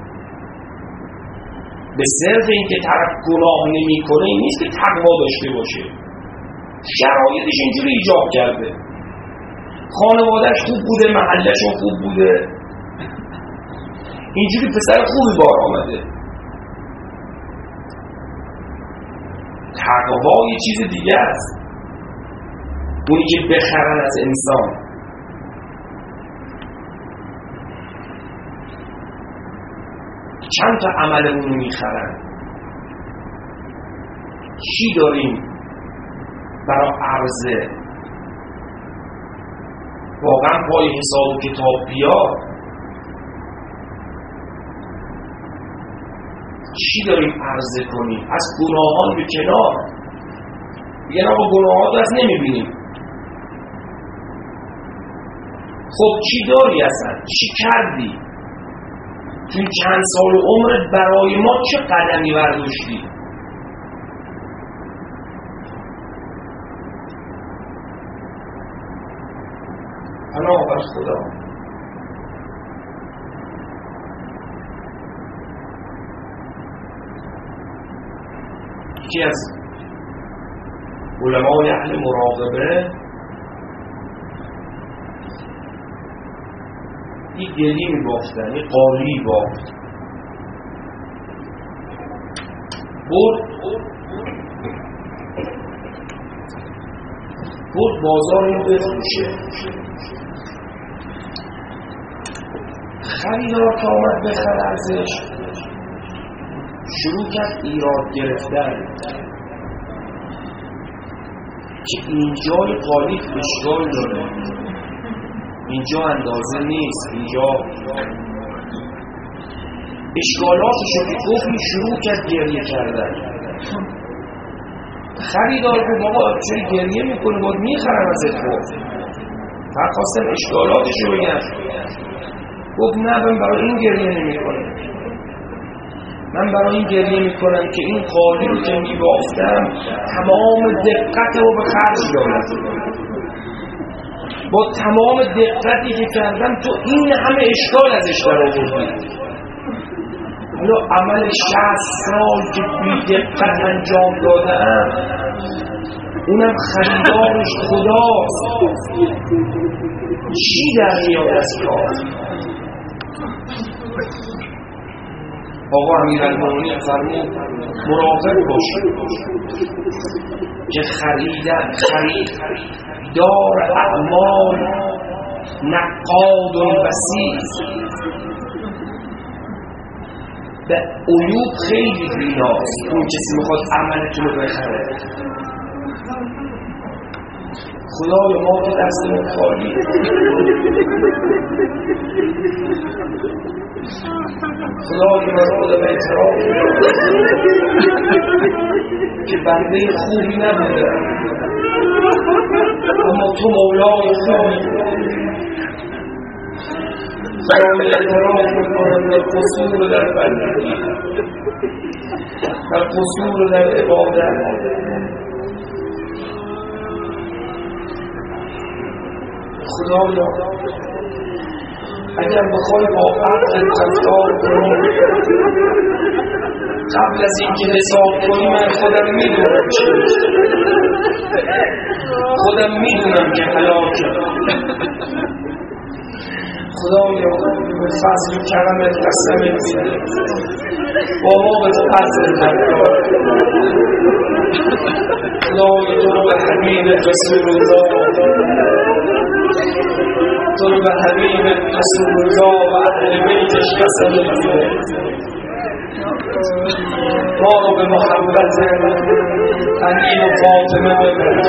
به صرف این که طرف گناه نمی کنه این نیست که تقوا داشته باشه، شرایطش اینجوری ایجاب کرده. خانوادهش خوب بوده، محلشون خوب بوده، اینجوری پسر خوبی بار آمده. تقوا یه چیز دیگه است، اونی که بخرن از انسان. چند تا عملمون رو میخرن، چی داریم برای عرضه؟ واقعا پای حساب و کتاب بیاد چی داریم عرضه کنیم؟ از گناهان به کنار، یه آقا گناهات رو از نمیبینیم. خب چی داری اصلا؟ چی کردی؟ توی چند سال عمرت برای ما چه قدمی برداشتی؟ پناه بر خدا. یکی از علمای اهل مراقبه یک گلی می بافتن، یک قالی بافت، برد برد بازار اینو بفروشه. خریدار که آمد بخره ازش شروع کرد ایراد گرفتن که اینجای قالی اشکال داره، اینجا اندازه نیست، اینجا اشکالاتشو که گفت شروع کرد گریه کردن. خریدار گفت آقا چرا گریه میکنه؟ باید میخرم ازت. گفت فقط خواستم اشکالاتشو بگم. گفت نه من برای این گریه نمی کنم، من برای این گریه می کنم که این قالی رو که می بافتم تمام دقت رو به خرج دارم، با تمام دقتی که کردم تو این همه اشکال ازش در آوردی. حالا عمل شصت سال که بی دقت انجام دادم، اونم خریدارش خداست، چی در میاد از کار؟ آقا امیرالمومنین فرمود مراقب باشید که خریدن خرید دار اعمال نقاد و بسیط به عیوب خیلی بیناست. اون کسی میخواد عملتون رو بخره. خدای ما که دستمون خالی، خدای ما خدا به اعتراف که بنده خوبی نبوده، اما تو مولای خوبی. خدای اعتراف میکنم در قصور در بندگی، در قصور در عبادت. خدایا اگر بخوای با عقل رفتار کنی، قبل از اینکه حساب کنی من خودم میدونم چی خودم میدونم که هلاکم. خدایا به فضل و کرمت قسم میده با ما به فضل رفتار. خدایا تو رو به حبیب رسول الله، تو رو به حبیب رسول الله و اهل بیتش قسم میده، ما رو به محبت علی و فاطمه ببر.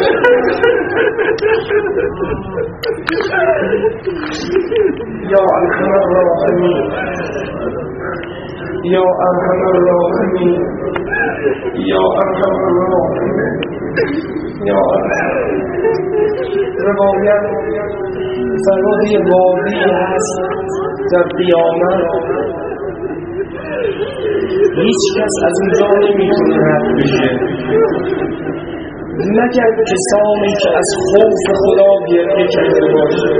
یا ارحم الراحمین، یا ارحم الراحمین، یا ارحم الراحمین، یا ارحم. روایت فرمود یه وادی هست در قیامت هیچ کس از اونجا نمیتونه رد بشه مگر کسانی که از خوف خدا گریه کرده باشه،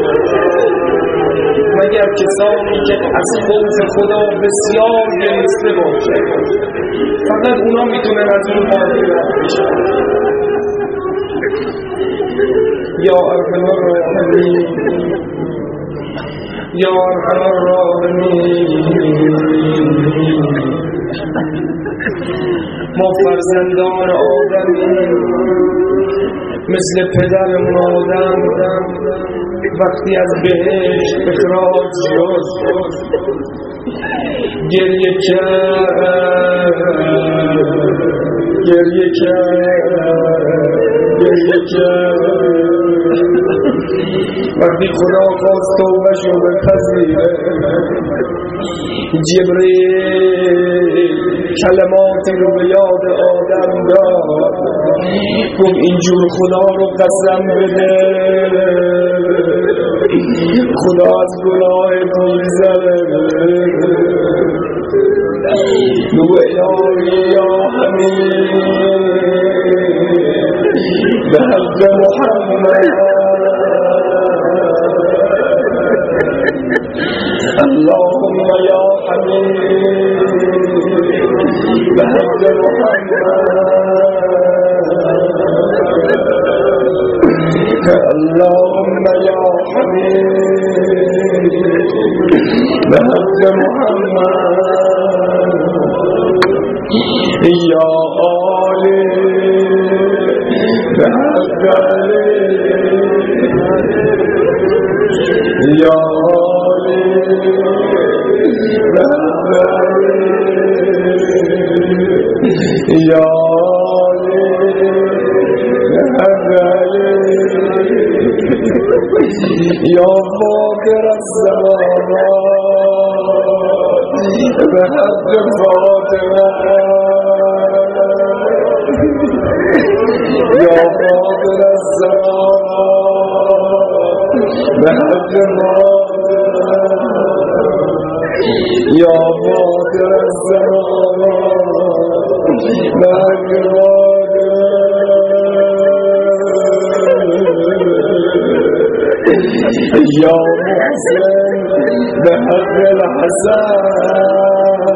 مگر کسانی که از خوف خدا بسیار گریسته باشه، فقط اونا میتونن از اون وادی رد بشن. یا ارحم الراحمین یا ارحم الراحمین. ما فرزندان آدمیم، مثل پدرمون آدم وقتی از بهشت اخراج شد گریه کرد گریه کرد گریه کرد. وقتی خدا خواست توبه‌شو بپذیره جبریل کلماتی رو به یاد آدم داد، گفت اینجور خدا رو قسم بده خدا از گناه می‌گذره. نو الهی یا حمید به حق محمد اللهم یا حمید به حق محمد اللهم یا حمید به حق محمد یا علی به حق علی یا علی به حق علی یا علی به حق علی یا فاطر السماوات به حق فاطمه یا فاطر السماوات به حق فاطمه یا فاطر السماوات به حق فاطمه یا محسن به حق الحسن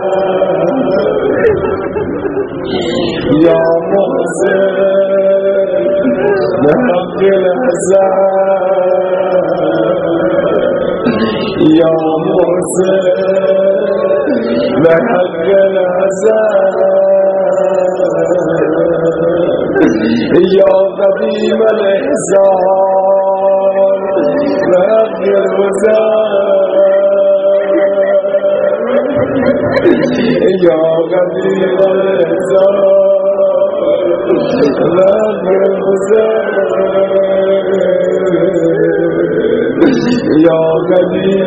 یا محسن به حق الحسن یا محسن به حق الحسن یا قدیم الاحسان به حق الحسن یا قدیم الاحسان به حق الحسن یا قدیم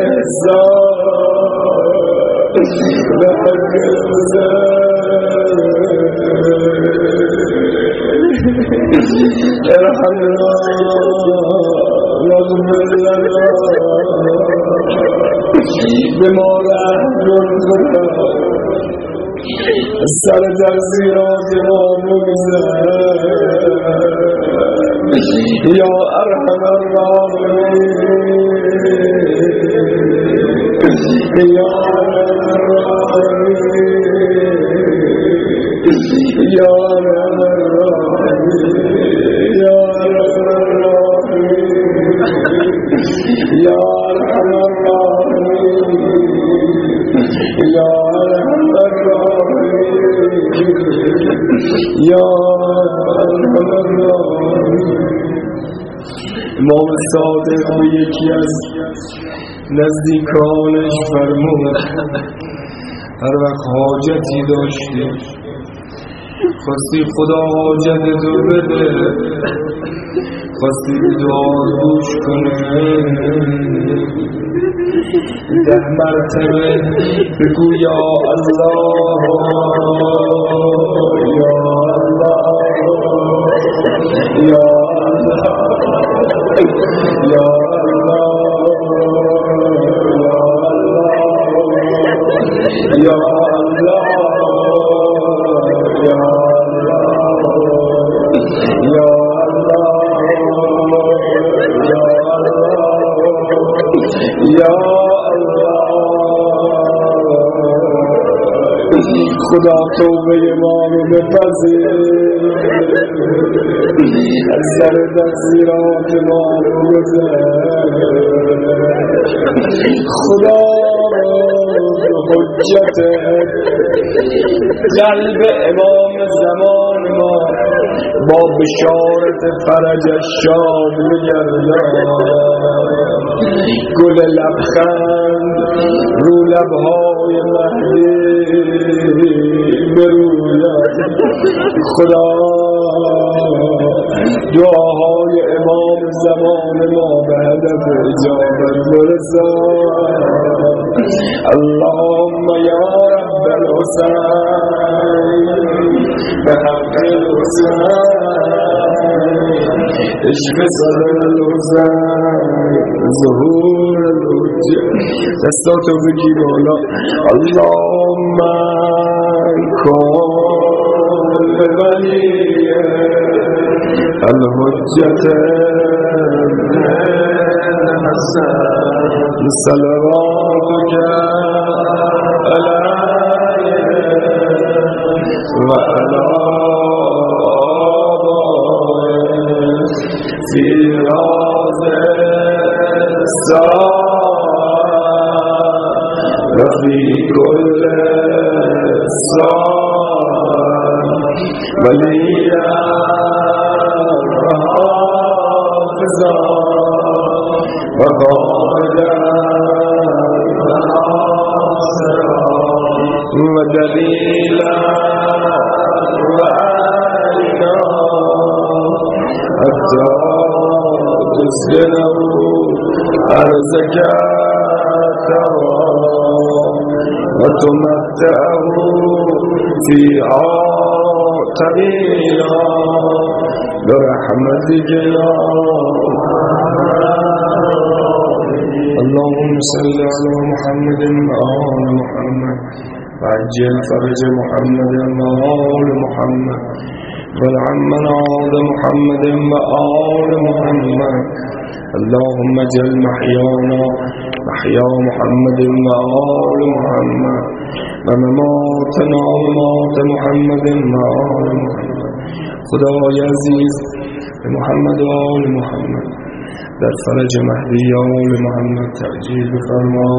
الاحسان به حق الحسن ارحمنا واغفر لنا بما رحم کنه سر در زیرات ما بگذر یا ارحم الراحمین یا ارحم الراحمین یا ارحم الراحمین یا ارحم الراحمین یا ارحم الراحمین یا ارحم الراحمین یا ارحم الراحمین. امام صادق به یکی از نزدیکانش فرمود هر وقت حاجتی داشتی خواستی خدا حاجت تو بده، خواستی دعا گوش کنه، ده مرتبه بگو یا الله یا الله یا الله یا الله یا الله یا خدا توبه ما رو بپذیر، از سر تقصیرات ما رو گذر. خدا حجت قلب امام زمان ما با بشارت فرجش شاد بگردان. گل لبخند رو لبهای مهدی بروید. خدا دعاهای امام زمان ما به هدف اجابت برسان. اللهم یا رب الحسین بحق الحسین اشف صدر الحسین ظهور الحجه. دستاتو بگی بالا. اللهم کن ولی الحجت الحسن صلواتك علیه و علی آبائه فی راز الساعة و فی کل ساعة ولیا حافظا و قائدا و دلیلا و علینا حتی تسکنه ارضک و تمتعه فیها طویلا برحمتك یا اللهم صل على محمد وآل محمد وعجل فرج محمد وآل محمد والعم نعود محمد وآل محمد. اللهم اجعل محيانا محيا محمد وآل محمد ومماتنا ومات محمد وآل محمد. خدای عزیز به محمد و آل محمد در فرج مهدی آل محمد تعجیل بفرما.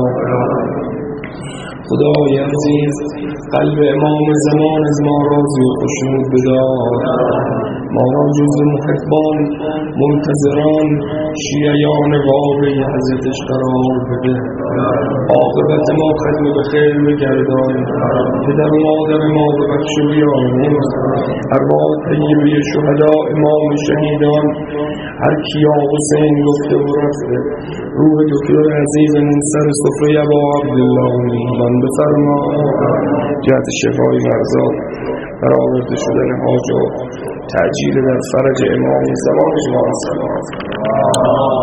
خدای عزیز قلب امام زمان از ما راضی و خشنود بدار. ما را جز محبان منتظران شیعیان واقعی حضرتش قرار بده. عاقبت ما ختم به خیر بگردان. پدر و مادر ما به بخش و بیاموز. ارواح طیبه شهدا امام شهیدان هر کیا حسین گفته و رفته. روح دکتر عزیزمون سر سفره ابا عبدالله میهمان بفرما. جهت شفای مرضات، برآورده شدن حاجات، تعجیل در فرج امام زمان شما.